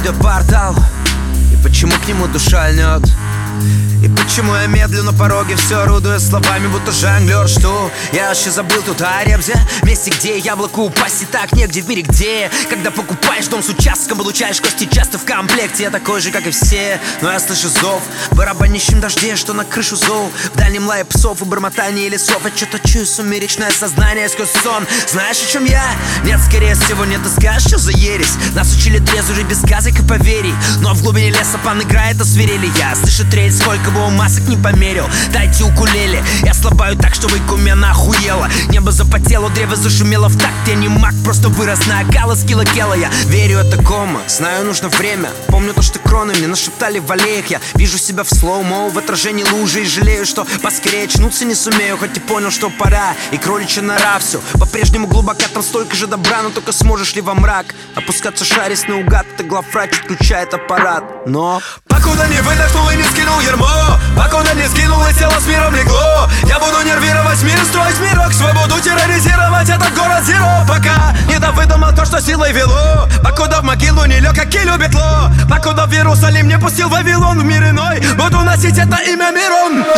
идет портал, и почему к нему душа льнет? И почему я медлю на пороге, все орудуя словами, будто жонглер? Что? Я вообще забыл тут о Ребзе, месте, где яблоку упасть и так негде в мире, где когда покупаешь дом с участком, получаешь кости часто в комплекте. Я такой же, как и все, но я слышу зов в барабанящем дожде, что на крышу зол, в дальнем лае псов и бормотании лесов. Я что-то чую сумеречное сознание сквозь сон. Знаешь, о чем я? Нет, скорее всего, нет. Ты скажешь, что за ересь? Нас учили трезво жить без сказок и поверий, но в глубине леса пан играет освирели. Я слышу треть, сколько бы он масок не померил. Дайте укулеле, я слабаю так, что выкумена охуела. Небо запотело, древо зашумело в такт. Я не маг, просто вырос на окало скилла кела. Я верю, это кома, знаю, нужно время. Помню то, что кроны мне нашептали в аллеях. Я вижу себя в слоумо, в отражении лужи, и жалею, что поскорее очнуться не сумею. Хоть и понял, что пора, и кроличья нора. Все по-прежнему глубоко, там столько же добра. Но только сможешь ли во мрак опускаться, шарясь наугад? Это главврач отключает аппарат. Но покуда не выдохнул и не скинул ярмо, покуда не скинул и тело с миром легло, я буду нервировать мир, строить мирок, свободу терроризировать этот город зеро. Пока не довыдумал то, что силой вело, покуда в могилу не лег, как и любит ло, покуда в Иерусалим не пустил Вавилон в мир иной, буду носить это имя Мирон.